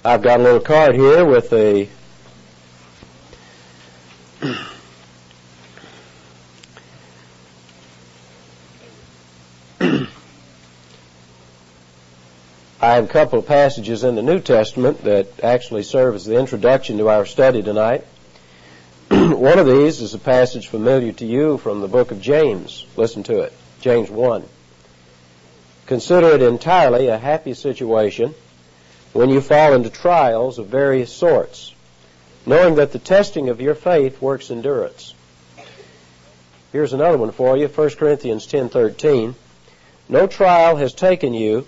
I've got a little card here with a I have a couple of passages in the New Testament that actually serve as the introduction to our study tonight. One of these is a passage familiar to you from the book of James. Listen to it. James 1. Consider it entirely a happy situation when you fall into trials of various sorts, knowing that the testing of your faith works endurance. Here's another one for you, 1 Corinthians 10:13. No trial has taken you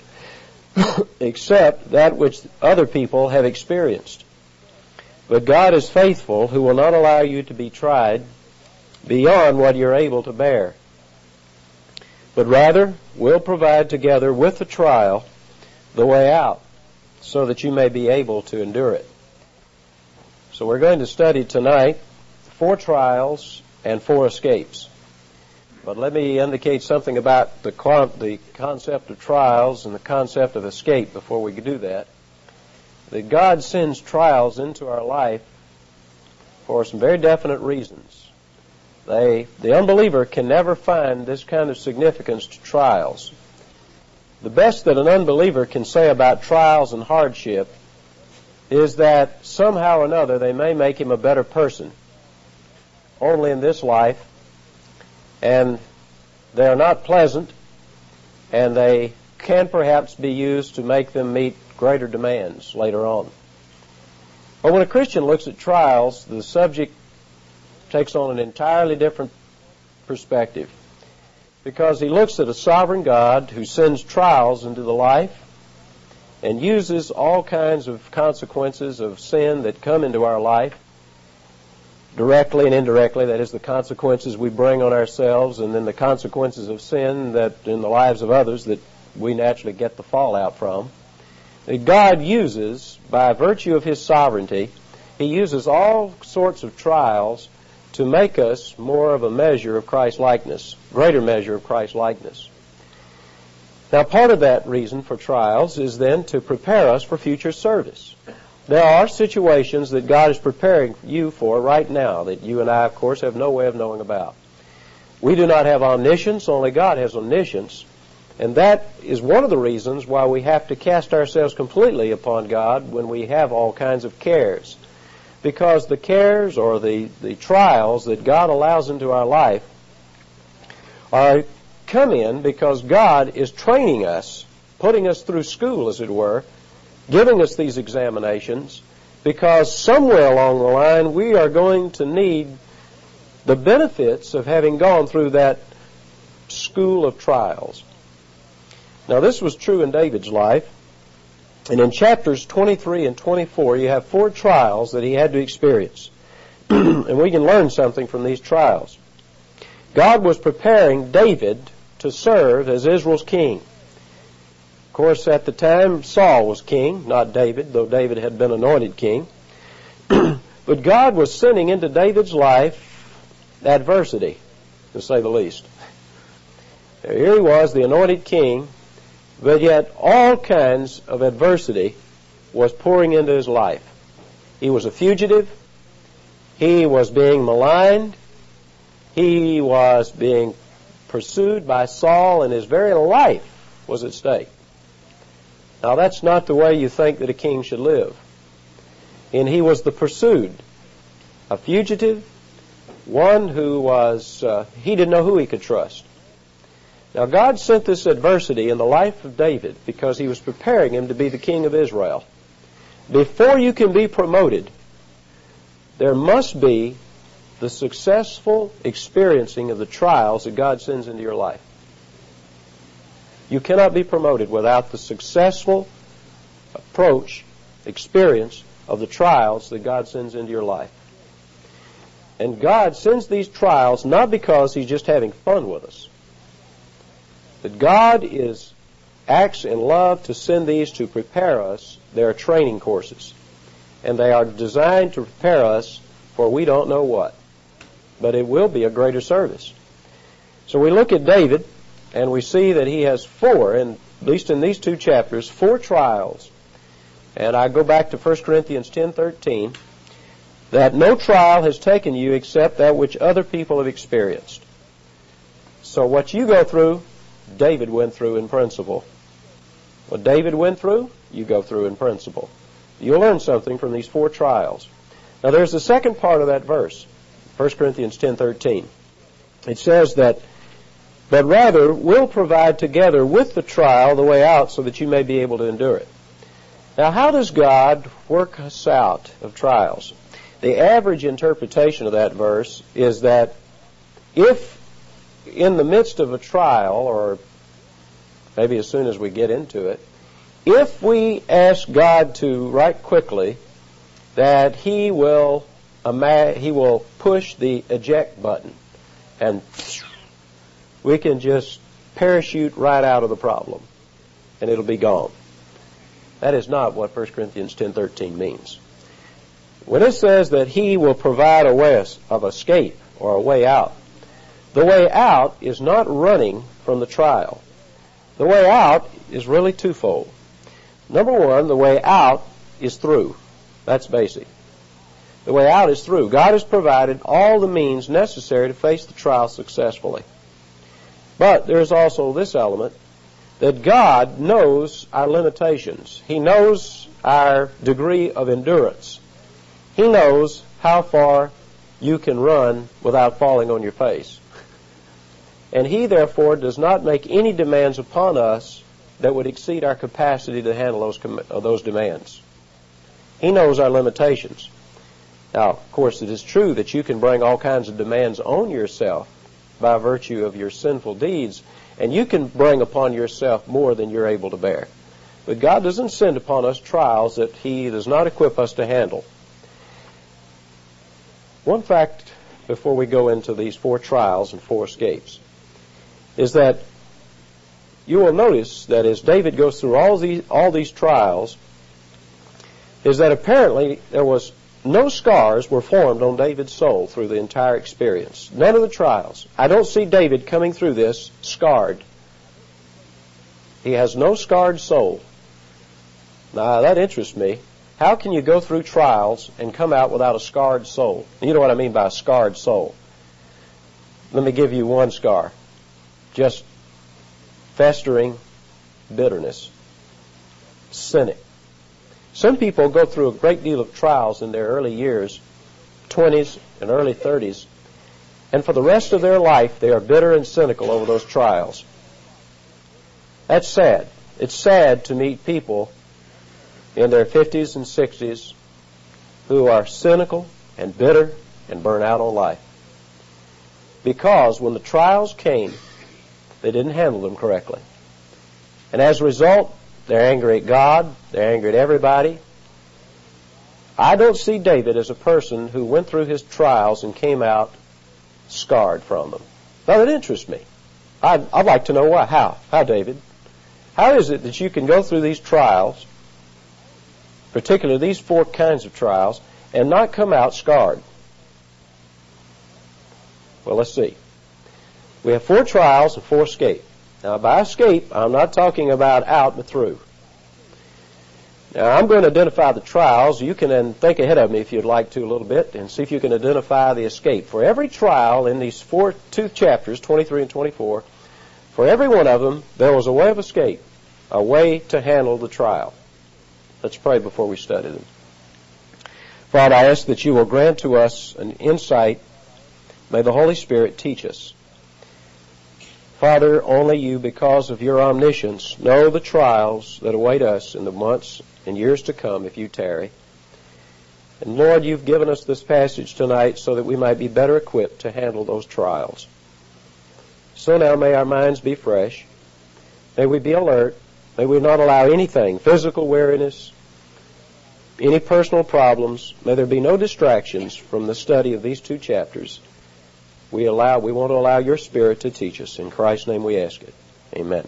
except that which other people have experienced. But God is faithful, who will not allow you to be tried beyond what you're able to bear, but rather will provide together with the trial the way out, so that you may be able to endure it. So we're going to study tonight 4 trials and 4 escapes. But let me indicate something about the concept of trials and the concept of escape before we do that. That God sends trials into our life for some very definite reasons. The unbeliever can never find this kind of significance to trials. The best that an unbeliever can say about trials and hardship is that somehow or another they may make him a better person, only in this life, and they are not pleasant, and they can perhaps be used to make them meet greater demands later on. But when a Christian looks at trials, the subject takes on an entirely different perspective, because he looks at a sovereign God who sends trials into the life and uses all kinds of consequences of sin that come into our life, directly and indirectly. That is, the consequences we bring on ourselves, and then the consequences of sin that in the lives of others that we naturally get the fallout from. That God uses, by virtue of His sovereignty, He uses all sorts of trials to make us more of a measure of Christ-likeness, greater measure of Christ-likeness. Now, part of that reason for trials is then to prepare us for future service. There are situations that God is preparing you for right now that you and I, of course, have no way of knowing about. We do not have omniscience, only God has omniscience. And that is one of the reasons why we have to cast ourselves completely upon God when we have all kinds of cares. Because the cares or the trials that God allows into our life come in because God is training us, putting us through school, as it were, giving us these examinations, because somewhere along the line we are going to need the benefits of having gone through that school of trials. Now, this was true in David's life, and in chapters 23 and 24 you have 4 trials that he had to experience, and we can learn something from these trials. God was preparing David to serve as Israel's king. Of course, at the time, Saul was king, not David, though David had been anointed king. But God was sending into David's life adversity, to say the least. Here he was, the anointed king, but yet all kinds of adversity was pouring into his life. He was a fugitive. He was being maligned. He was being pursued by Saul, and his very life was at stake. Now, that's not the way you think that a king should live. And he was the pursued, a fugitive, one who was, he didn't know who he could trust. Now, God sent this adversity in the life of David because He was preparing him to be the king of Israel. Before you can be promoted, there must be the successful experiencing of the trials that God sends into your life. You cannot be promoted without the successful experience of the trials that God sends into your life. And God sends these trials not because He's just having fun with us, but God acts in love to send these to prepare us. They are training courses, and they are designed to prepare us for we don't know what, but it will be a greater service. So we look at David, and we see that he has 4, and at least in these 2 chapters, 4 trials. and I go back to 1 Corinthians 10:13, that no trial has taken you except that which other people have experienced. So what you go through, David went through in principle. What David went through, you go through in principle. You'll learn something from these 4 trials. Now there's the second part of that verse, 1 Corinthians 10:13. It says that, but rather will provide together with the trial the way out so that you may be able to endure it. Now how does God work us out of trials? The average interpretation of that verse is that if in the midst of a trial, or maybe as soon as we get into it, if we ask God to right quickly, that He will push the eject button and we can just parachute right out of the problem and it'll be gone. That is not what 1 Corinthians 10:13 means. When it says that He will provide a way of escape or a way out, the way out is not running from the trial. The way out is really twofold. Number one, the way out is through. That's basic. The way out is through. God has provided all the means necessary to face the trial successfully. But there's also this element, that God knows our limitations. He knows our degree of endurance. He knows how far you can run without falling on your face. And He, therefore, does not make any demands upon us that would exceed our capacity to handle those demands. He knows our limitations. Now, of course, it is true that you can bring all kinds of demands on yourself by virtue of your sinful deeds, and you can bring upon yourself more than you're able to bear. But God doesn't send upon us trials that He does not equip us to handle. One fact before we go into these 4 trials and 4 escapes is that you will notice that as David goes through all these trials, is that apparently there was no scars were formed on David's soul through the entire experience. None of the trials. I don't see David coming through this scarred. He has no scarred soul. Now, that interests me. How can you go through trials and come out without a scarred soul? You know what I mean by a scarred soul. Let me give you one scar. Just festering bitterness. Cynic. Some people go through a great deal of trials in their early years, 20s and early 30s, and for the rest of their life they are bitter and cynical over those trials. That's sad. It's sad to meet people in their 50s and 60s who are cynical and bitter and burn out on life. Because when the trials came, they didn't handle them correctly. And as a result, they're angry at God. They're angry at everybody. I don't see David as a person who went through his trials and came out scarred from them. Now, that interests me. I'd like to know why. How? How, David? How is it that you can go through these trials, particularly these 4 kinds of trials, and not come out scarred? Well, let's see. We have 4 trials and 4 escape. Now, by escape, I'm not talking about out but through. Now, I'm going to identify the trials. You can then think ahead of me if you'd like to a little bit and see if you can identify the escape. For every trial in these 2 chapters, 23 and 24, for every one of them, there was a way of escape, a way to handle the trial. Let's pray before we study them. Father, I ask that you will grant to us an insight. May the Holy Spirit teach us. Father, only you, because of your omniscience, know the trials that await us in the months and years to come if you tarry. And Lord, you've given us this passage tonight so that we might be better equipped to handle those trials. So now may our minds be fresh. May we be alert. May we not allow anything, physical weariness, any personal problems. May there be no distractions from the study of these 2 chapters. We want to allow your Spirit to teach us. In Christ's name we ask it. Amen.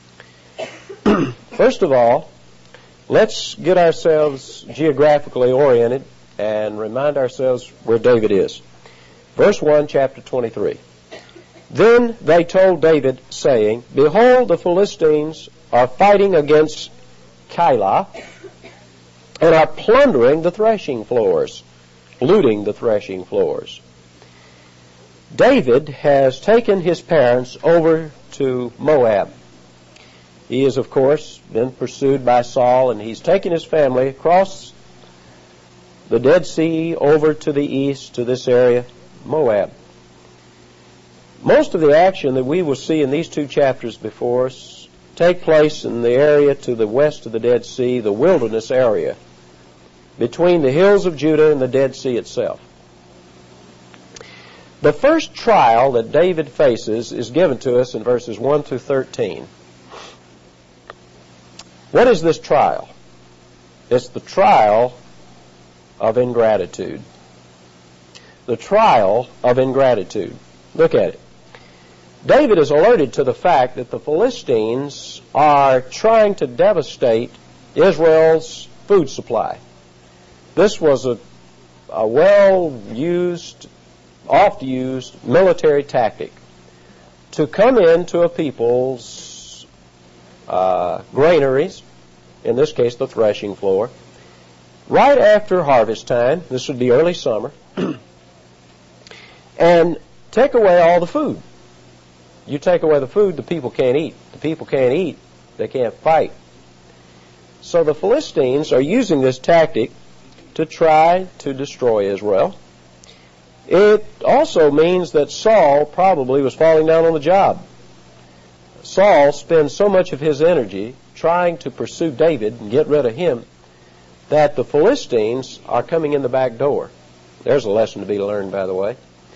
First of all, let's get ourselves geographically oriented and remind ourselves where David is. Verse 1, chapter 23. Then they told David, saying, Behold, the Philistines are fighting against Keilah. and are plundering the threshing floors, looting the threshing floors. David has taken his parents over to Moab. He has, of course, been pursued by Saul, and he's taken his family across the Dead Sea over to the east to this area, Moab. Most of the action that we will see in these two chapters before us take place in the area to the west of the Dead Sea, the wilderness area, between the hills of Judah and the Dead Sea itself. The first trial that David faces is given to us in verses 1 through 13. What is this trial? It's the trial of ingratitude. The trial of ingratitude. Look at it. David is alerted to the fact that the Philistines are trying to devastate Israel's food supply. This was a well-used, oft-used military tactic to come into a people's granaries, in this case the threshing floor, right after harvest time. This would be early summer, and take away all the food. You take away the food, the people can't eat. The people can't eat, they can't fight. So the Philistines are using this tactic to try to destroy Israel. It also means that Saul probably was falling down on the job. Saul spends so much of his energy trying to pursue David and get rid of him that the Philistines are coming in the back door. There's a lesson to be learned, by the way.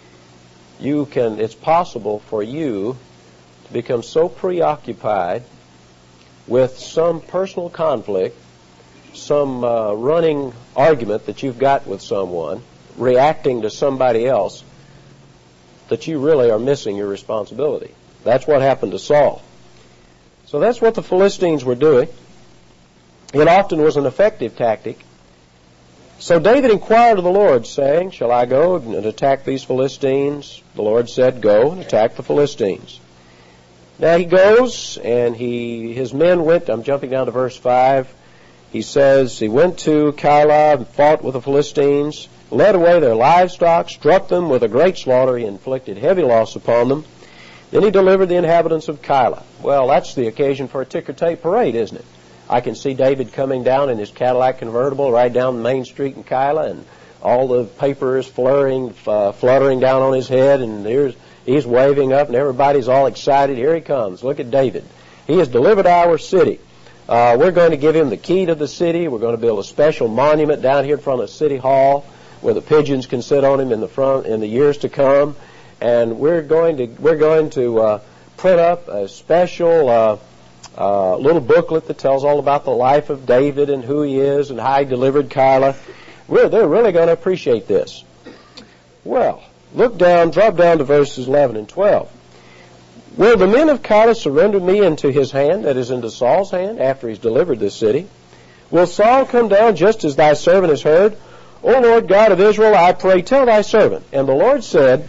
It's possible for you to become so preoccupied with some personal conflict, some running argument that you've got with someone, reacting to somebody else, that you really are missing your responsibility. That's what happened to Saul. So that's what the Philistines were doing. It often was an effective tactic. So David inquired of the Lord, saying, "Shall I go and attack these Philistines?" The Lord said, "Go and attack the Philistines." Now he goes, and his men went, I'm jumping down to verse 5. He says, he went to Keilah and fought with the Philistines, led away their livestock, struck them with a great slaughter. He inflicted heavy loss upon them. Then he delivered the inhabitants of Keilah. Well, that's the occasion for a ticker-tape parade, isn't it? I can see David coming down in his Cadillac convertible right down Main Street in Keilah, and all the paper is fluttering down on his head, and he's waving up, and everybody's all excited. Here he comes. Look at David. He has delivered our city. We're going to give him the key to the city. We're going to build a special monument down here in front of City Hall where the pigeons can sit on him in the years to come. And we're going to print up a special little booklet that tells all about the life of David and who he is and how he delivered Keilah. They're really going to appreciate this. Well, drop down to verses 11 and 12. Will the men of Keilah surrender me into his hand, that is, into Saul's hand, after he's delivered this city? Will Saul come down just as thy servant has heard? O Lord God of Israel, I pray, tell thy servant. And the Lord said,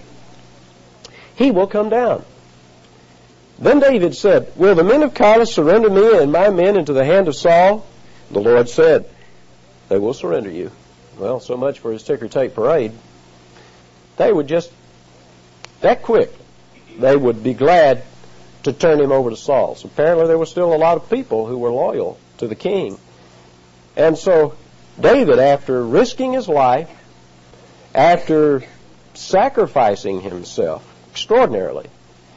he will come down. Then David said, will the men of Keilah surrender me and my men into the hand of Saul? The Lord said, they will surrender you. Well, so much for his ticker-tape parade. They would just, that quick, they would be glad to turn him over to Saul. So apparently there were still a lot of people who were loyal to the king. And so David, after risking his life, after sacrificing himself extraordinarily,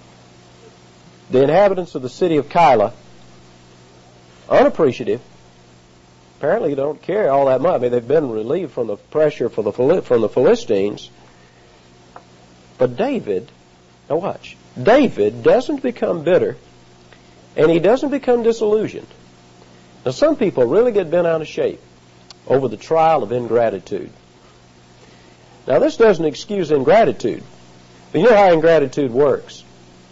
the inhabitants of the city of Keilah, unappreciative, apparently don't care all that much. I mean, they've been relieved from the pressure from the Philistines. But David, now watch, David doesn't become bitter, and he doesn't become disillusioned. Now, some people really get bent out of shape over the trial of ingratitude. Now, this doesn't excuse ingratitude. But you know how ingratitude works.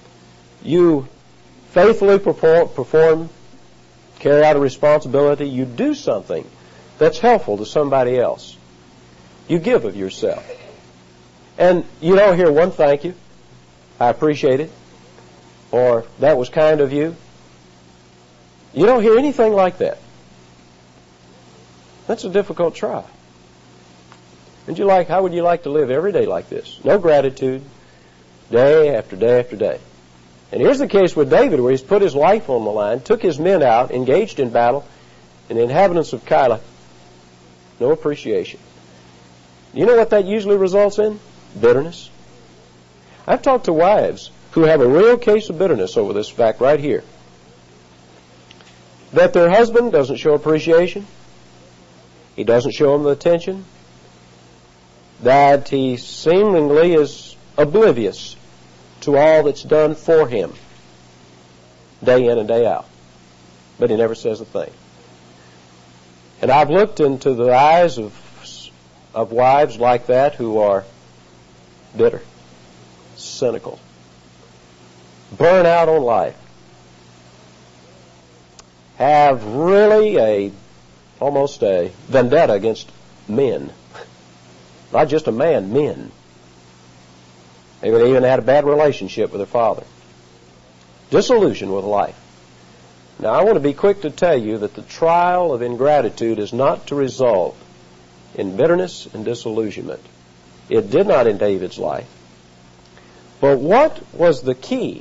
You faithfully perform, carry out a responsibility. You do something that's helpful to somebody else. You give of yourself. And you don't hear one thank you, I appreciate it, or that was kind of you. You don't hear anything like that. That's a difficult trial. How would you like to live every day like this? No gratitude, day after day after day. And here's the case with David, where he's put his life on the line, took his men out, engaged in battle, and the inhabitants of Keilah, no appreciation. You know what that usually results in? Bitterness. I've talked to wives who have a real case of bitterness over this fact right here. That their husband doesn't show appreciation. He doesn't show them the attention. That he seemingly is oblivious to all that's done for him day in and day out. But he never says a thing. And I've looked into the eyes of wives like that who are bitter, cynical, burn out on life, have really almost a vendetta against men. Not just a man, men. Maybe they even had a bad relationship with their father. Disillusioned with life. Now, I want to be quick to tell you that the trial of ingratitude is not to result in bitterness and disillusionment. It did not in David's life. But what was the key?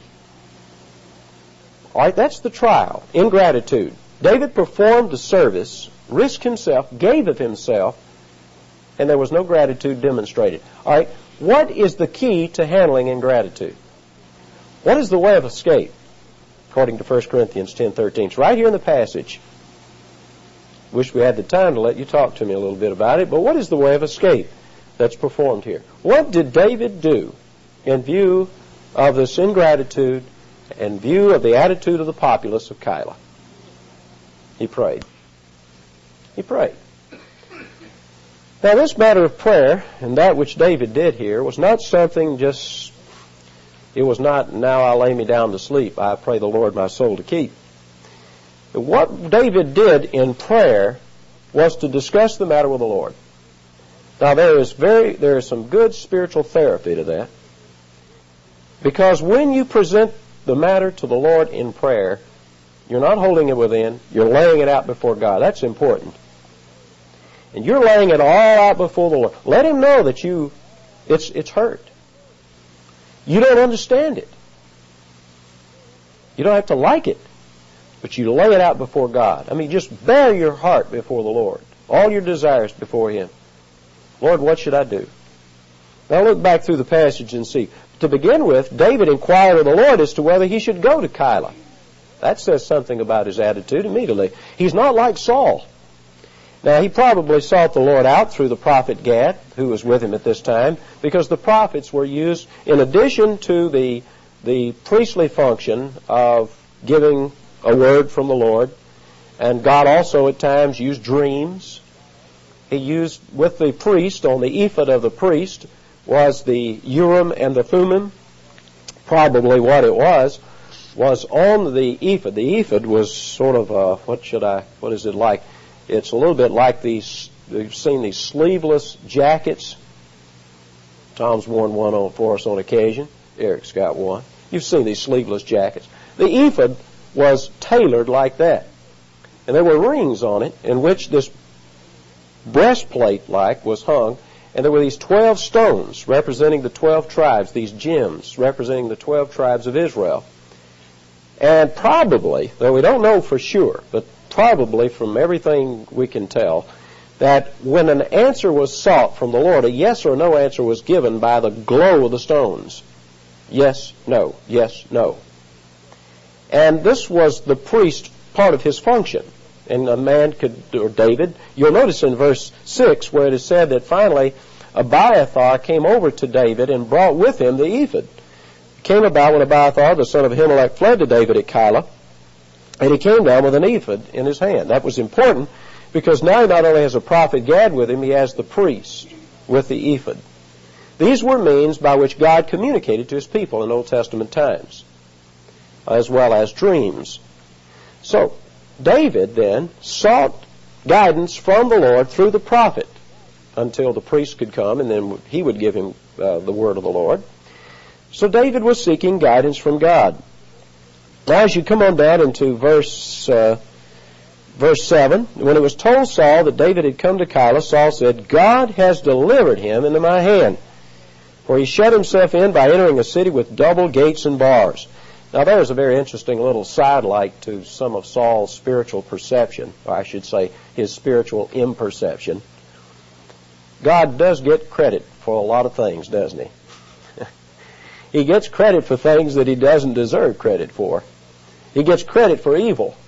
All right, that's the trial, ingratitude. David performed the service, risked himself, gave of himself, and there was no gratitude demonstrated. All right, what is the key to handling ingratitude? What is the way of escape? According to 1 Corinthians 10:13. It's right here in the passage. Wish we had the time to let you talk to me a little bit about it, but what is the way of escape that's performed here? What did David do in view of this ingratitude, in view of the attitude of the populace of Keilah? He prayed. He prayed. Now, this matter of prayer and that which David did here was not something just, it was not, now I lay me down to sleep, I pray the Lord my soul to keep. What David did in prayer was to discuss the matter with the Lord. Now, there is some good spiritual therapy to that, because when you present the matter to the Lord in prayer, you're not holding it within, you're laying it out before God. That's important. And you're laying it all out before the Lord. Let Him know that it's hurt. You don't understand it. You don't have to like it, but you lay it out before God. I mean, just bare your heart before the Lord. All your desires before Him. Lord, what should I do? Now look back through the passage and see. To begin with, David inquired of the Lord as to whether he should go to Keilah. That says something about his attitude immediately. He's not like Saul. Now, he probably sought the Lord out through the prophet Gad, who was with him at this time, because the prophets were used, in addition to the priestly function of giving a word from the Lord, and God also at times used dreams. He used, with the priest, on the ephod of the priest, was the Urim and the Thummim. Probably what it was on the ephod. The ephod was sort of, what is it like? It's a little bit like these, you've seen these sleeveless jackets. Tom's worn one for us on occasion. Eric's got one. You've seen these sleeveless jackets. The ephod was tailored like that. And there were rings on it in which this breastplate-like was hung, and there were these 12 stones representing the 12 tribes, these gems representing the 12 tribes of Israel. And probably, though we don't know for sure, but probably from everything we can tell, that when an answer was sought from the Lord, a yes or no answer was given by the glow of the stones. Yes, no, yes, no. And this was the priest part of his function. And a man could, or David, you'll notice in verse 6 where it is said that finally Abiathar came over to David and brought with him the ephod. It came about when Abiathar, the son of Ahimelech, fled to David at Keilah, and he came down with an ephod in his hand. That was important because now he not only has a prophet Gad with him, he has the priest with the ephod. These were means by which God communicated to His people in Old Testament times, as well as dreams. So, David then sought guidance from the Lord through the prophet until the priest could come, and then he would give him the word of the Lord. So David was seeking guidance from God. Now, as you come on down into verse Verse 7, when it was told Saul that David had come to Keilah, Saul said, God has delivered him into my hand, for he shut himself in by entering a city with double gates and bars. Now there's a very interesting little sidelight to some of Saul's spiritual perception, or I should say his spiritual imperception. God does get credit for a lot of things, doesn't he? He gets credit for things that he doesn't deserve credit for. He gets credit for evil.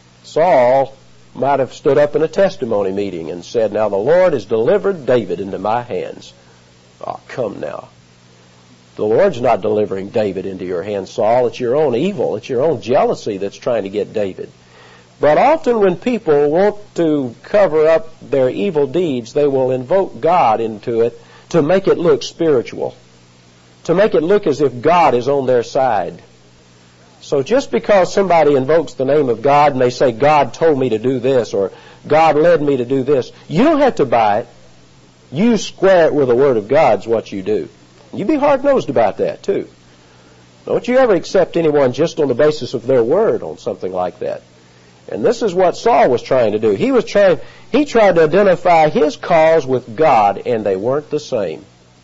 Saul might have stood up in a testimony meeting and said, now the Lord has delivered David into my hands. Oh, come now. The Lord's not delivering David into your hands, Saul. It's your own evil. It's your own jealousy that's trying to get David. But often when people want to cover up their evil deeds, they will invoke God into it to make it look spiritual, to make it look as if God is on their side. So just because somebody invokes the name of God and they say, God told me to do this, or God led me to do this, you don't have to buy it. You square it with the Word of God is what you do. You be hard-nosed about that, too. Don't you ever accept anyone just on the basis of their word on something like that. And this is what Saul was trying to do. He tried to identify his cause with God, and they weren't the same.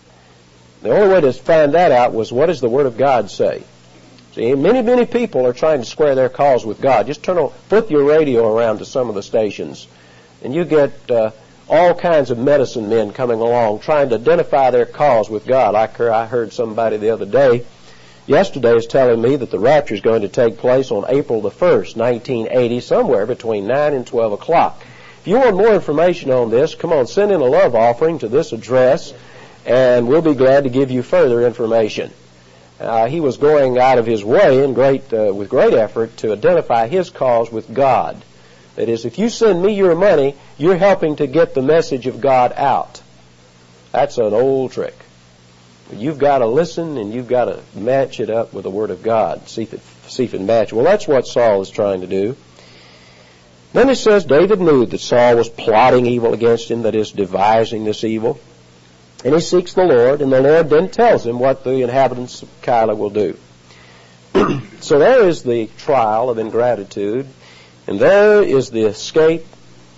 The only way to find that out was, what does the Word of God say? See, many people are trying to square their cause with God. Just flip your radio around to some of the stations, and you get all kinds of medicine men coming along trying to identify their cause with God. I heard somebody the other day, yesterday, is telling me that the rapture is going to take place on April the 1st, 1980, somewhere between 9 and 12 o'clock. If you want more information on this, come on, send in a love offering to this address, and we'll be glad to give you further information. He was going out of his way with great effort to identify his cause with God. That is, if you send me your money, you're helping to get the message of God out. That's an old trick. You've got to listen, and you've got to match it up with the Word of God. See if it matches. Well, that's what Saul is trying to do. Then it says David knew that Saul was plotting evil against him, that is, devising this evil. And he seeks the Lord, and the Lord then tells him what the inhabitants of Keilah will do. So there is the trial of ingratitude, and there is the escape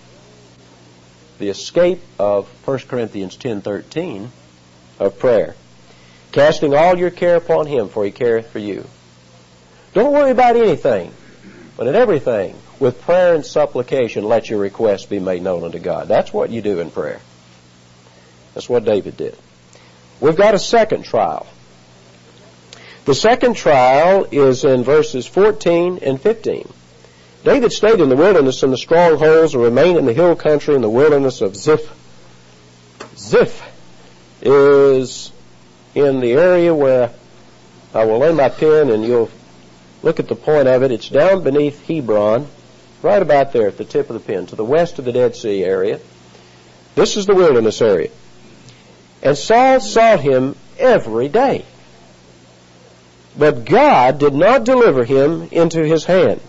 of 1 Corinthians 10:13 of prayer. Casting all your care upon him, for he careth for you. Don't worry about anything, but in everything, with prayer and supplication, let your requests be made known unto God. That's what you do in prayer. That's what David did. We've got a second trial. The second trial is in verses 14 and 15. David stayed in the wilderness in the strongholds and remained in the hill country in the wilderness of Ziph. Ziph is in the area where I will lay my pen and you'll look at the point of it. It's down beneath Hebron, right about there at the tip of the pen, to the west of the Dead Sea area. This is the wilderness area. And Saul sought him every day. But God did not deliver him into his hand.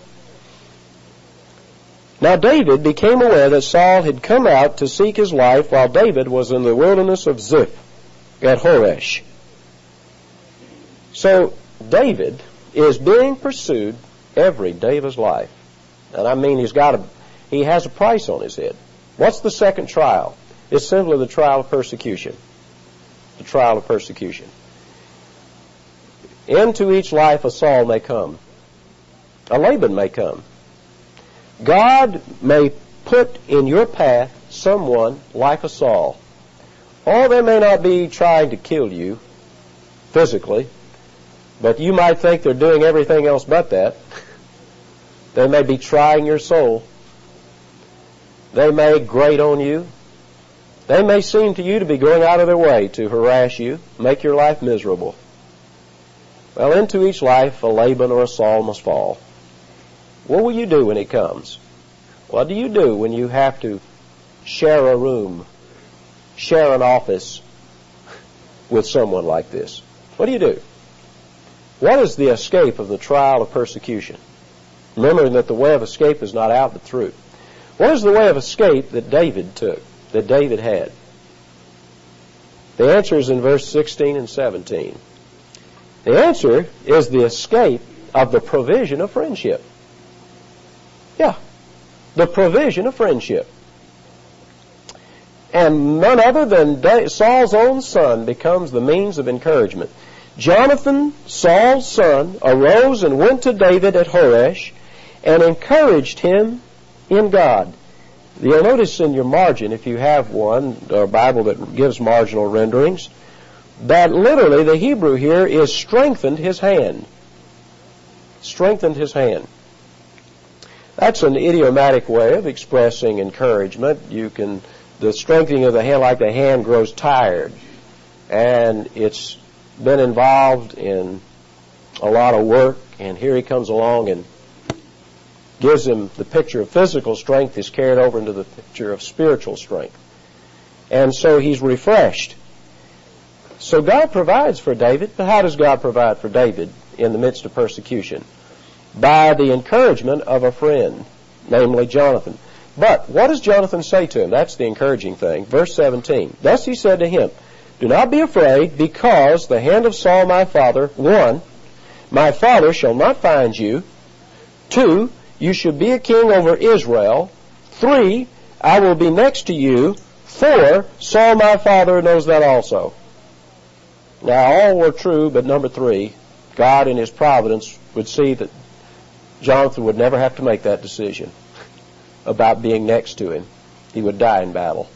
Now David became aware that Saul had come out to seek his life while David was in the wilderness of Ziph at Horesh. So David is being pursued every day of his life. And I mean, he has a price on his head. What's the second trial? It's simply the trial of persecution. The trial of persecution. Into each life a Saul may come. A Laban may come. God may put in your path someone like a Saul. Oh, they may not be trying to kill you physically, but you might think they're doing everything else but that. They may be trying your soul. They may grate on you. They may seem to you to be going out of their way to harass you, make your life miserable. Well, into each life a Laban or a Saul must fall. What will you do when it comes? What do you do when you have to share a room, share an office with someone like this? What do you do? What is the escape of the trial of persecution? Remembering that the way of escape is not out but through. What is the way of escape that David took, that David had? The answer is in verse 16 and 17. The answer is the escape of the provision of friendship. Yeah. the provision of friendship. And none other than Saul's own son becomes the means of encouragement. Jonathan, Saul's son, arose and went to David at Horesh and encouraged him in God. You'll notice in your margin, if you have one, or a Bible that gives marginal renderings, that literally the Hebrew here is strengthened his hand. Strengthened his hand. That's an idiomatic way of expressing encouragement. The strengthening of the hand, like the hand grows tired, and it's been involved in a lot of work, and here he comes along and gives him the picture of physical strength is carried over into the picture of spiritual strength. And so he's refreshed. So God provides for David, but how does God provide for David in the midst of persecution? By the encouragement of a friend, namely Jonathan. But what does Jonathan say to him? That's the encouraging thing. Verse 17. Thus he said to him, do not be afraid, because the hand of Saul my father, 1, my father shall not find you. 2, you shall be a king over Israel. 3, I will be next to you. 4, Saul my father knows that also. Now all were true, but number 3, God in his providence would see that Jonathan would never have to make that decision about being next to him. He would die in battle.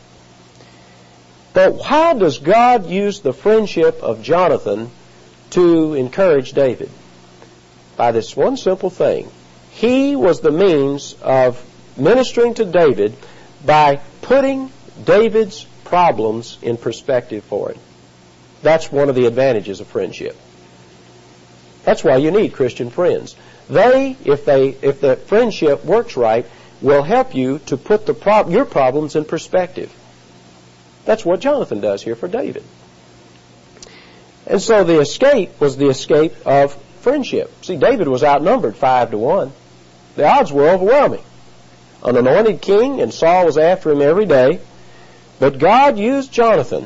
But how does God use the friendship of Jonathan to encourage David? By this one simple thing. He was the means of ministering to David by putting David's problems in perspective for him. That's one of the advantages of friendship. That's why you need Christian friends. If the friendship works right, will help you to put your problems in perspective. That's what Jonathan does here for David. And so the escape was the escape of friendship. See, David was outnumbered 5-1. The odds were overwhelming. An anointed king, and Saul was after him every day. But God used Jonathan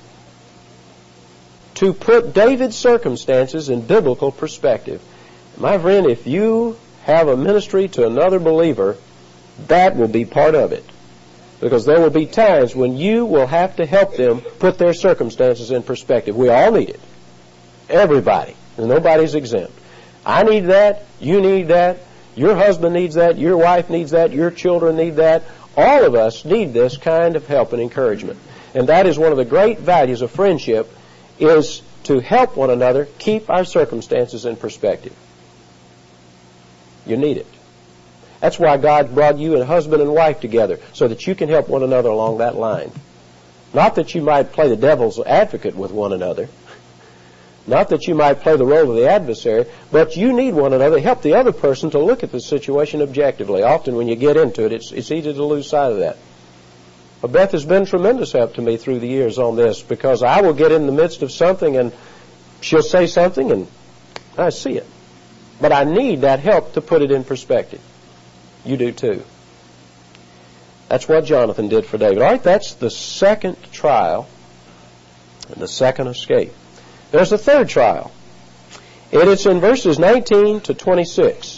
to put David's circumstances in biblical perspective. My friend, if you have a ministry to another believer, that will be part of it. Because there will be times when you will have to help them put their circumstances in perspective. We all need it. Everybody. And nobody's exempt. I need that. You need that. Your husband needs that. Your wife needs that. Your children need that. All of us need this kind of help and encouragement. And that is one of the great values of friendship, is to help one another keep our circumstances in perspective. You need it. That's why God brought you a husband and wife together, so that you can help one another along that line. Not that you might play the devil's advocate with one another. Not that you might play the role of the adversary, but you need one another. Help the other person to look at the situation objectively. Often when you get into it, it's easy to lose sight of that. But Beth has been tremendous help to me through the years on this, because I will get in the midst of something and she'll say something and I see it. But I need that help to put it in perspective. You do too. That's what Jonathan did for David. All right, that's the second trial and the second escape. There's a third trial. And it's in verses 19 to 26.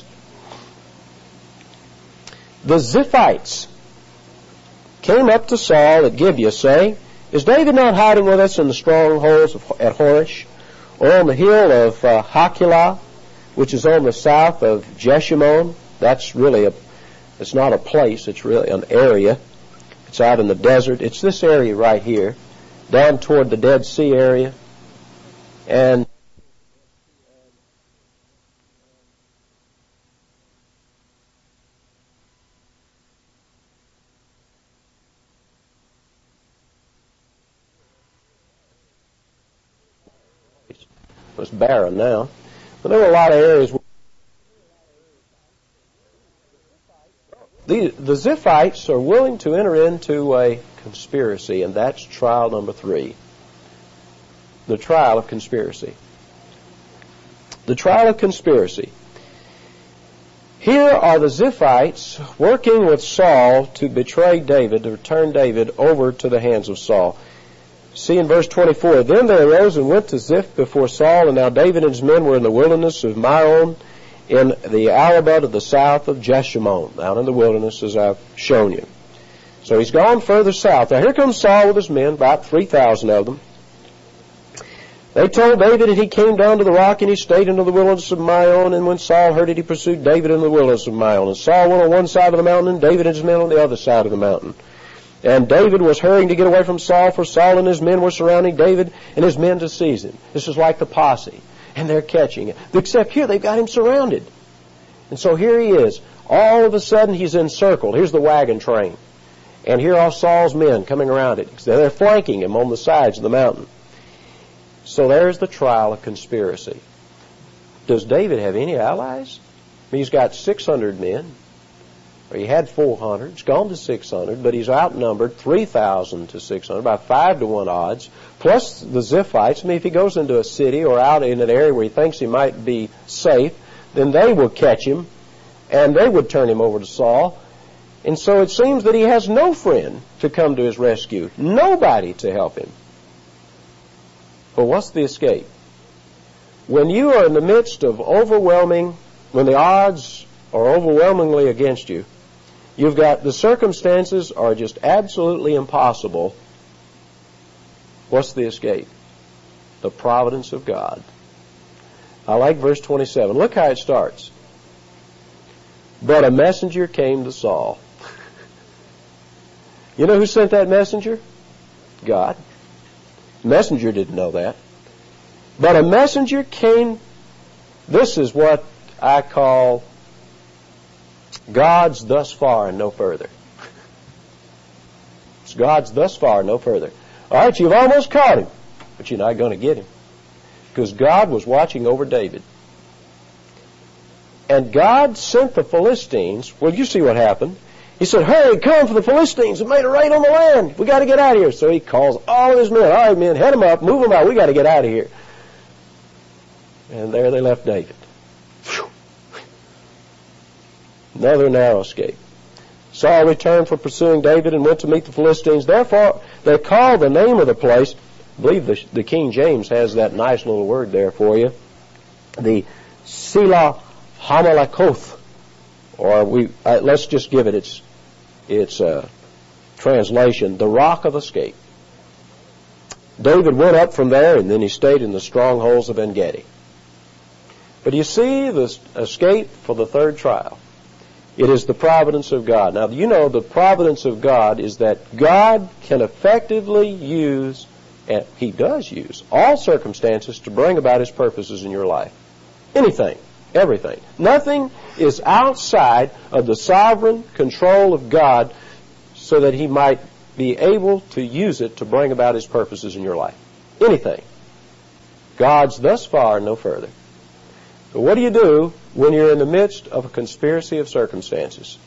The Ziphites came up to Saul at Gibeah, saying, is David not hiding with us in the strongholds at Horesh, or on the hill of Hakilah, which is on the south of Jeshimon? That's really it's not a place, it's really an area. It's out in the desert. It's this area right here, down toward the Dead Sea area. And it was barren now. But there were a lot of areas where the Ziphites are willing to enter into a conspiracy, and that's trial number 3. The trial of conspiracy. The trial of conspiracy. Here are the Ziphites working with Saul to betray David, to turn David over to the hands of Saul. See in verse 24, then they arose and went to Ziph before Saul, and now David and his men were in the wilderness of Maon, in the Arabah to the south of Jeshimon, down in the wilderness as I've shown you. So he's gone further south. Now here comes Saul with his men, about 3,000 of them. They told David, and he came down to the rock, and he stayed into the wilderness of Maon. And when Saul heard it, he pursued David into the wilderness of Maon. And Saul went on one side of the mountain, and David and his men on the other side of the mountain. And David was hurrying to get away from Saul, for Saul and his men were surrounding David and his men to seize him. This is like the posse, and they're catching him. Except here, they've got him surrounded. And so here he is. All of a sudden, he's encircled. Here's the wagon train. And here are Saul's men coming around it. They're flanking him on the sides of the mountain. So there's the trial of conspiracy. Does David have any allies? I mean, he's got 600 men. Or he had 400. It's gone to 600, but he's outnumbered 3,000 to 600, by 5 to 1 odds, plus the Ziphites. I mean, if he goes into a city or out in an area where he thinks he might be safe, then they will catch him, and they would turn him over to Saul. And so it seems that he has no friend to come to his rescue, nobody to help him. But what's the escape? When you are in the midst of when the odds are overwhelmingly against you, you've got the circumstances are just absolutely impossible. What's the escape? The providence of God. I like verse 27. Look how it starts. But a messenger came to Saul. You know who sent that messenger? God. The messenger didn't know that. But a messenger came. This is what I call God's thus far and no further. It's God's thus far and no further. All right, you've almost caught him, but you're not going to get him. Because God was watching over David. And God sent the Philistines. Well, you see what happened. He said, hurry, come, for the Philistines have made a raid on the land. We got to get out of here. So he calls all of his men. All right, men, head them up, move them out. We got to get out of here. And there they left David. Whew. Another narrow escape. Saul returned from pursuing David and went to meet the Philistines. Therefore, they called the name of the place. I believe the King James has that nice little word there for you. The Selah Hamalakoth. Or let's just give it its translation, the Rock of Escape. David went up from there, and then he stayed in the strongholds of En-Gedi. But you see the escape for the third trial. It is the providence of God. Now, you know the providence of God is that God can effectively use, and He does use, all circumstances to bring about His purposes in your life. Anything. Everything. Nothing is outside of the sovereign control of God so that He might be able to use it to bring about His purposes in your life. Anything. God's thus far, no further. So what do you do when you're in the midst of a conspiracy of circumstances?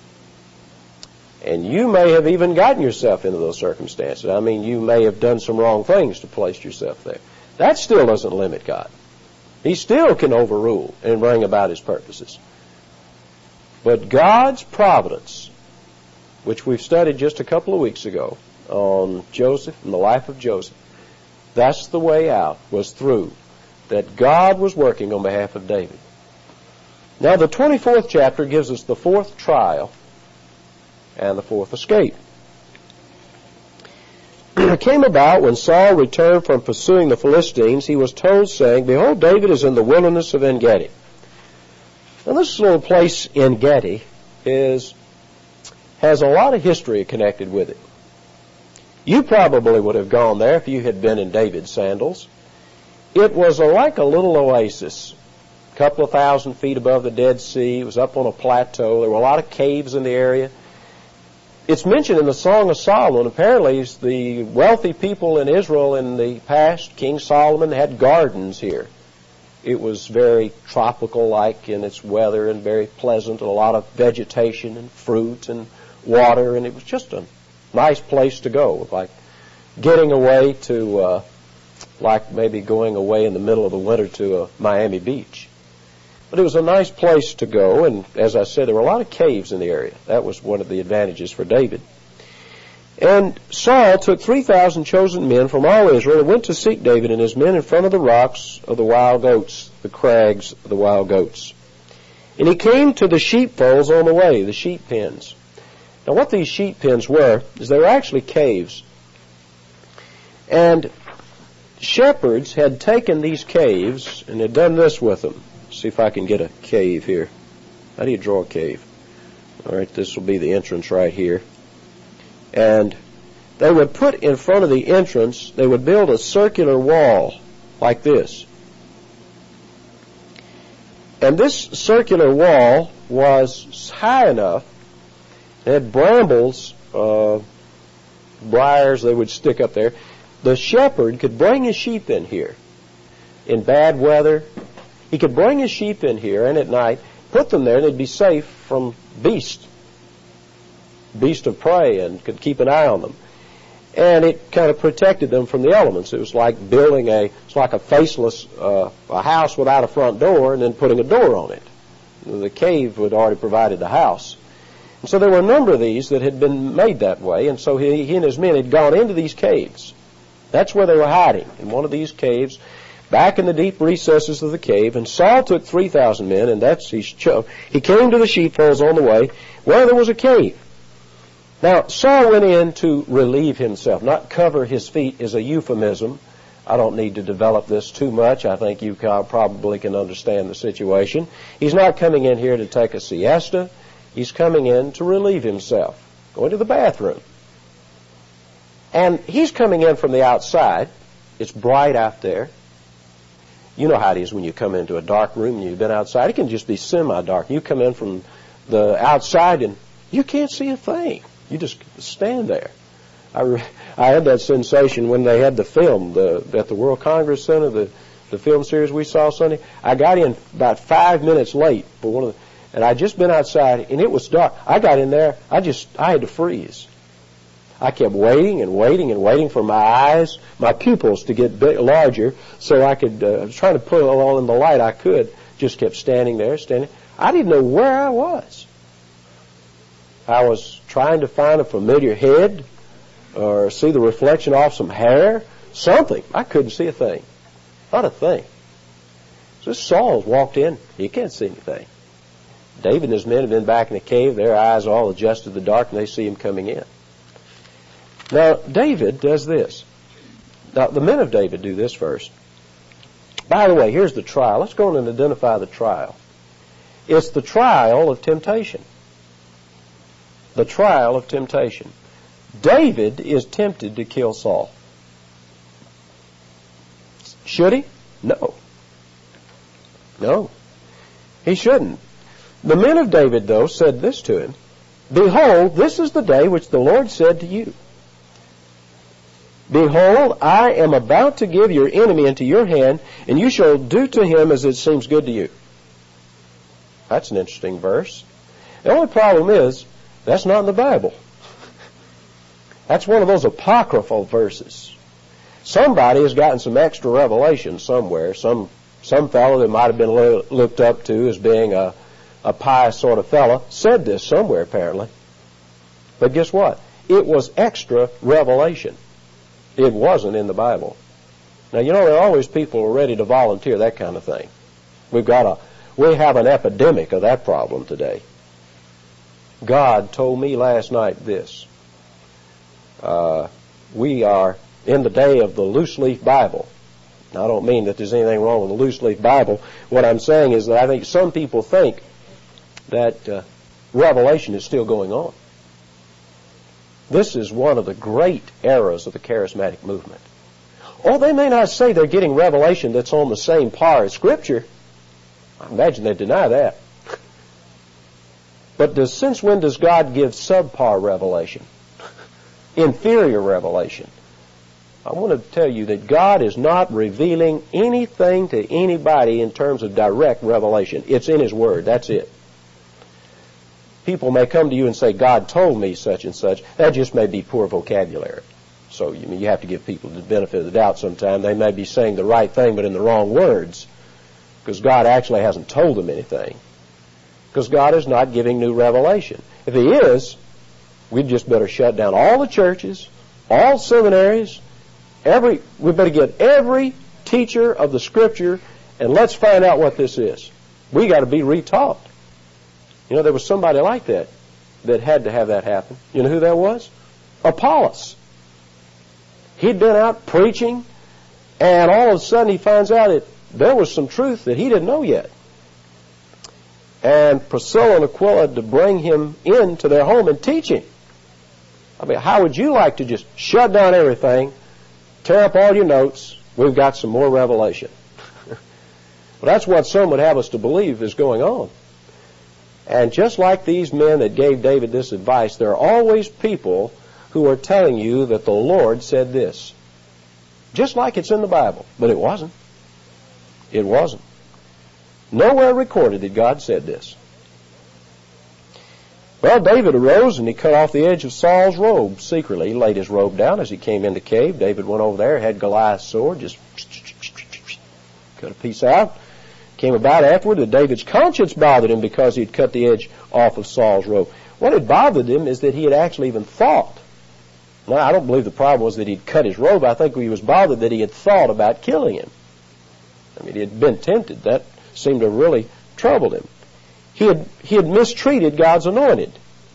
And you may have even gotten yourself into those circumstances. I mean, you may have done some wrong things to place yourself there. That still doesn't limit God. He still can overrule and bring about His purposes. But God's providence, which we've studied just a couple of weeks ago on Joseph and the life of Joseph, that's the way out, was through that God was working on behalf of David. Now the 24th chapter gives us the fourth trial and the fourth escape. It came about when Saul returned from pursuing the Philistines, he was told, saying, behold, David is in the wilderness of En-Gedi. Now this little place, En-Gedi, has a lot of history connected with it. You probably would have gone there if you had been in David's sandals. It was like a little oasis, a couple of 1,000 feet above the Dead Sea. It was up on a plateau. There were a lot of caves in the area. It's mentioned in the Song of Solomon. Apparently, the wealthy people in Israel in the past, King Solomon, had gardens here. It was very tropical-like in its weather and very pleasant, and a lot of vegetation and fruit and water, and it was just a nice place to go, like getting away to, like maybe going away in the middle of the winter to Miami Beach. But it was a nice place to go, and as I said, there were a lot of caves in the area. That was one of the advantages for David. And Saul took 3,000 chosen men from all Israel and went to seek David and his men in front of the rocks of the wild goats, the crags of the wild goats. And he came to the sheepfolds on the way, the sheep pens. Now what these sheep pens were, is they were actually caves. And shepherds had taken these caves and had done this with them. Let's see if I can get a cave here. How do you draw a cave? All right, this will be the entrance right here. And they would put in front of the entrance, they would build a circular wall like this. And this circular wall was high enough, it had brambles, briars they would stick up there. The shepherd could bring his sheep in here in bad weather. He could bring his sheep in here, and at night, put them there, and they'd be safe from beast of prey, and could keep an eye on them. And it kind of protected them from the elements. It was like building it's like a faceless a house without a front door and then putting a door on it. The cave had already provided the house. And so there were a number of these that had been made that way, and so he and his men had gone into these caves. That's where they were hiding, in one of these caves, back in the deep recesses of the cave. And Saul took 3,000 men, and he came to the sheepfolds on the way where there was a cave. Now, Saul went in to relieve himself. Not cover his feet is a euphemism. I don't need to develop this too much. I think you probably can understand the situation. He's not coming in here to take a siesta. He's coming in to relieve himself, going to the bathroom. And he's coming in from the outside. It's bright out there. You know how it is when you come into a dark room and you've been outside. It can just be semi-dark. You come in from the outside and you can't see a thing. You just stand there. I had that sensation when they had the film at the World Congress Center, the film series we saw Sunday. I got in about 5 minutes late for and I'd just been outside and it was dark. I got in there, I had to freeze. I kept waiting and waiting and waiting for my eyes, my pupils to get larger so I could, I was trying to put all in the light I could, just kept standing there. I didn't know where I was. I was trying to find a familiar head or see the reflection off some hair, something. I couldn't see a thing. Not a thing. So this Saul's walked in. He can't see anything. David and his men have been back in the cave. Their eyes all adjusted to the dark, and they see him coming in. Now, David does this. Now, the men of David do this first. By the way, here's the trial. Let's go on and identify the trial. It's the trial of temptation. The trial of temptation. David is tempted to kill Saul. Should he? No. No. He shouldn't. The men of David, though, said this to him, "Behold, this is the day which the Lord said to you, Behold, I am about to give your enemy into your hand, and you shall do to him as it seems good to you." That's an interesting verse. The only problem is, that's not in the Bible. That's one of those apocryphal verses. Somebody has gotten some extra revelation somewhere. Some fellow that might have been looked up to as being a pious sort of fellow said this somewhere apparently. But guess what? It was extra revelation. It wasn't in the Bible. Now, you know, there are always people who are ready to volunteer that kind of thing. We have an epidemic of that problem today. God told me last night this. We are in the day of the loose leaf Bible. Now, I don't mean that there's anything wrong with the loose leaf Bible. What I'm saying is that I think some people think that revelation is still going on. This is one of the great eras of the charismatic movement. Oh, they may not say they're getting revelation that's on the same par as Scripture. I imagine they deny that. But since when does God give subpar revelation? Inferior revelation? I want to tell you that God is not revealing anything to anybody in terms of direct revelation. It's in His Word. That's it. People may come to you and say, God told me such and such. That just may be poor vocabulary. So you have to give people the benefit of the doubt sometimes. They may be saying the right thing but in the wrong words because God actually hasn't told them anything. Because God is not giving new revelation. If He is, we'd just better shut down all the churches, all seminaries, we better get every teacher of the Scripture and let's find out what this is. We got to be retaught. You know, there was somebody like that had to have that happen. You know who that was? Apollos. He'd been out preaching, and all of a sudden he finds out that there was some truth that he didn't know yet. And Priscilla and Aquila had to bring him into their home and teach him. I mean, how would you like to just shut down everything, tear up all your notes? We've got some more revelation. Well, that's what some would have us to believe is going on. And just like these men that gave David this advice, there are always people who are telling you that the Lord said this. Just like it's in the Bible. But it wasn't. It wasn't. Nowhere recorded that God said this. Well, David arose and he cut off the edge of Saul's robe secretly. He laid his robe down as he came into the cave. David went over there, had Goliath's sword, just cut a piece out. Came about afterward that David's conscience bothered him because he'd cut the edge off of Saul's robe. What had bothered him is that he had actually even thought. Now, I don't believe the problem was that he'd cut his robe. I think he was bothered that he had thought about killing him. I mean, he had been tempted. That seemed to have really troubled him. He had mistreated God's anointed.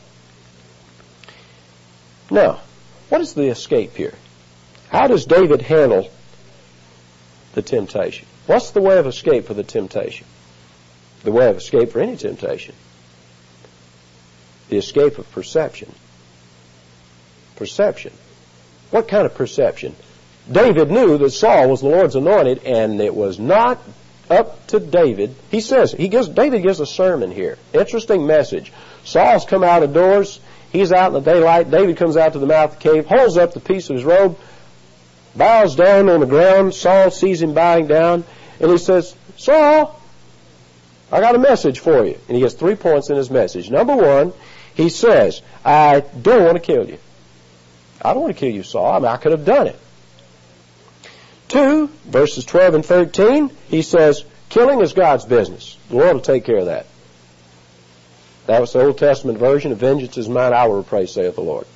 Now, what is the escape here? How does David handle the temptation? What's the way of escape for the temptation? The way of escape for any temptation? The escape of perception. Perception. What kind of perception? David knew that Saul was the Lord's anointed, and it was not up to David. David gives a sermon here. Interesting message. Saul's come out of doors. He's out in the daylight. David comes out to the mouth of the cave, holds up the piece of his robe, bows down on the ground. Saul sees him bowing down, and he says, Saul, I got a message for you. And he gets 3 points in his message. Number one, he says, I don't want to kill you. I don't want to kill you, Saul. I mean, I could have done it. 2, verses 12 and 13, he says, killing is God's business. The Lord will take care of that. That was the Old Testament version of vengeance is mine, I will repay, saith the Lord.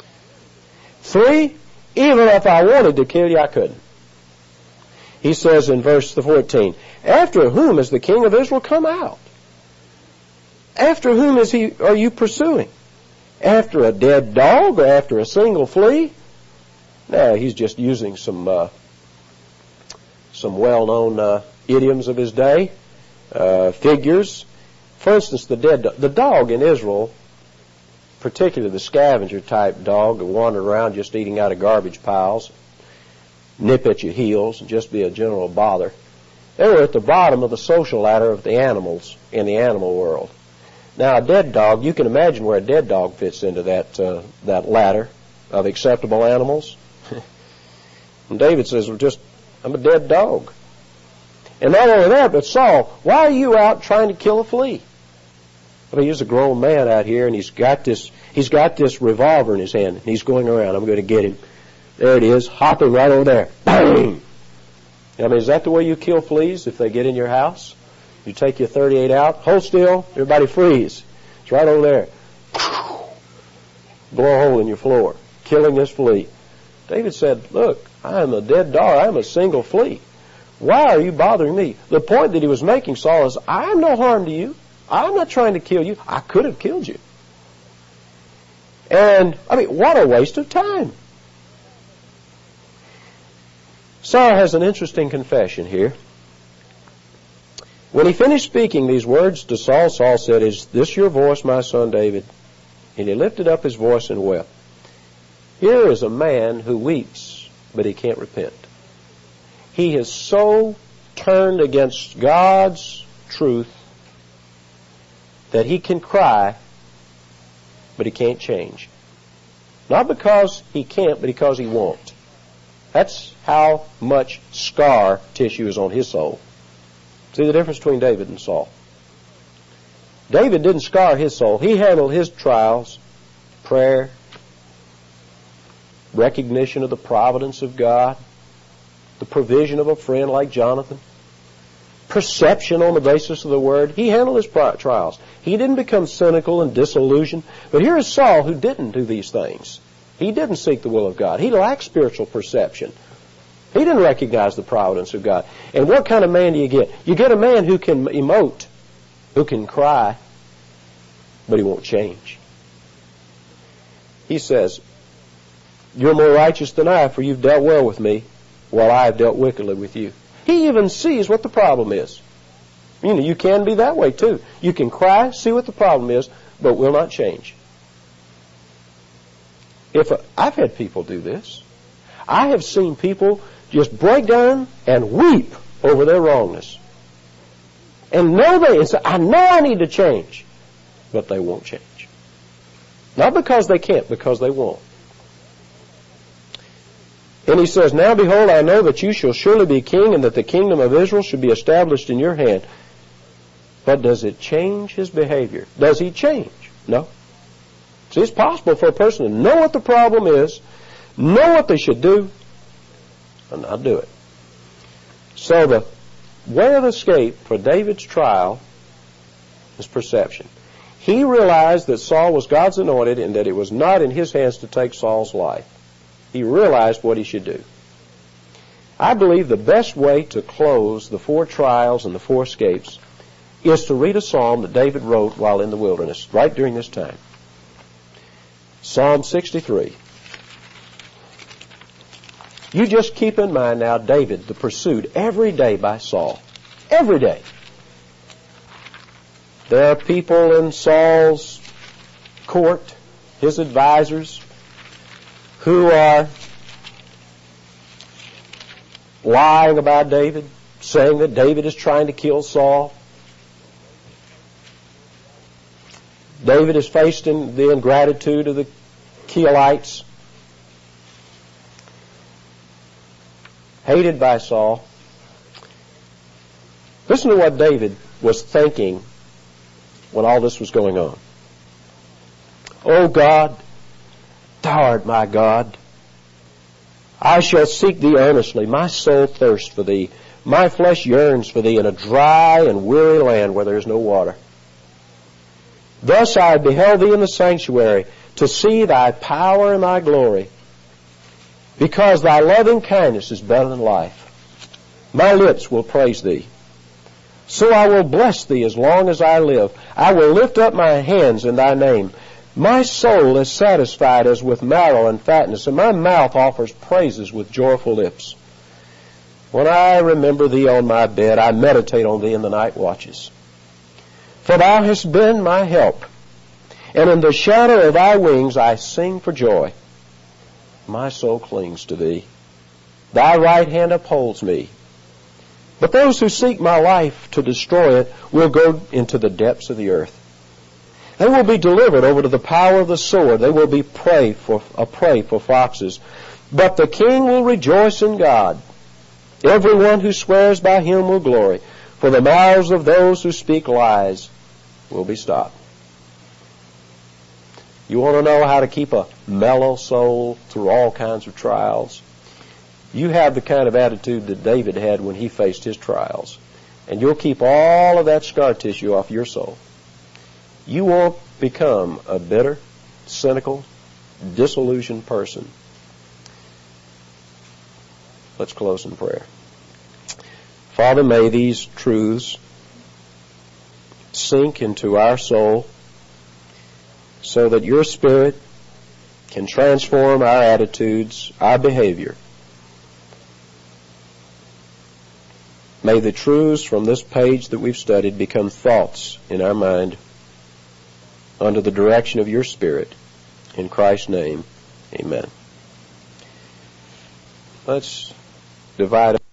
3, even if I wanted to kill you, I couldn't. He says in verse 14, after whom has the king of Israel come out? After whom are you pursuing? After a dead dog or after a single flea? No, he's just using some well-known idioms of his day, figures. For instance, the dog in Israel, particularly the scavenger-type dog that wandered around just eating out of garbage piles, nip at your heels and just be a general bother, they were at the bottom of the social ladder of the animals in the animal world. Now, a dead dog, you can imagine where a dead dog fits into that ladder of acceptable animals. And David says, I'm a dead dog. And not only that, but Saul, why are you out trying to kill a flea? I mean, he's a grown man out here, and he's got this revolver in his hand, and he's going around. I'm going to get him. There it is, hopping right over there. Bang! I mean, is that the way you kill fleas if they get in your house? You take your .38 out, hold still, everybody freeze. It's right over there. Blow a hole in your floor, killing this flea. David said, look, I am a dead dog. I am a single flea. Why are you bothering me? The point that he was making, Saul, is I am no harm to you. I'm not trying to kill you. I could have killed you. And, I mean, what a waste of time. Saul has an interesting confession here. When he finished speaking these words to Saul, Saul said, is this your voice, my son David? And he lifted up his voice and wept. Here is a man who weeps, but he can't repent. He has so turned against God's truth that he can cry, but he can't change. Not because he can't, but because he won't. That's how much scar tissue is on his soul. See the difference between David and Saul. David didn't scar his soul. He handled his trials, prayer, recognition of the providence of God, the provision of a friend like Jonathan, perception on the basis of the Word. He handled his trials. He didn't become cynical and disillusioned. But here is Saul who didn't do these things. He didn't seek the will of God. He lacked spiritual perception. He didn't recognize the providence of God. And what kind of man do you get? You get a man who can emote, who can cry, but he won't change. He says, you're more righteous than I, for you've dealt well with me, while I have dealt wickedly with you. He even sees what the problem is. You know, you can be that way too. You can cry, see what the problem is, but will not change. I've had people do this. I have seen people just break down and weep over their wrongness. And say, I know I need to change, but they won't change. Not because they can't, because they won't. And he says, now behold, I know that you shall surely be king, and that the kingdom of Israel should be established in your hand. But does it change his behavior? Does he change? No. See, it's possible for a person to know what the problem is, know what they should do, and not do it. So the way of escape for David's trial is perception. He realized that Saul was God's anointed and that it was not in his hands to take Saul's life. He realized what he should do. I believe the best way to close the 4 trials and the 4 escapes is to read a psalm that David wrote while in the wilderness, right during this time. Psalm 63. You just keep in mind now David, the pursued every day by Saul. Every day. There are people in Saul's court, his advisors, who are lying about David, saying that David is trying to kill Saul. David is facing the ingratitude of the Keelites, hated by Saul. Listen to what David was thinking when all this was going on. O God, thou art my God. I shall seek thee earnestly. My soul thirsts for thee. My flesh yearns for thee in a dry and weary land where there is no water. Thus I beheld thee in the sanctuary, to see thy power and thy glory, because thy loving kindness is better than life. My lips will praise thee. So I will bless thee as long as I live. I will lift up my hands in thy name. My soul is satisfied as with marrow and fatness, and my mouth offers praises with joyful lips. When I remember thee on my bed, I meditate on thee in the night watches. For thou hast been my help, and in the shadow of thy wings I sing for joy. My soul clings to thee. Thy right hand upholds me. But those who seek my life to destroy it will go into the depths of the earth. They will be delivered over to the power of the sword. They will be a prey for foxes. But the king will rejoice in God. Everyone who swears by him will glory. For the mouths of those who speak lies will be stopped. You want to know how to keep a mellow soul through all kinds of trials? You have the kind of attitude that David had when he faced his trials. And you'll keep all of that scar tissue off your soul. You won't become a bitter, cynical, disillusioned person. Let's close in prayer. Father, may these truths sink into our soul so that your Spirit can transform our attitudes, our behavior. May the truths from this page that we've studied become thoughts in our mind under the direction of your Spirit. In Christ's name, amen. Let's divide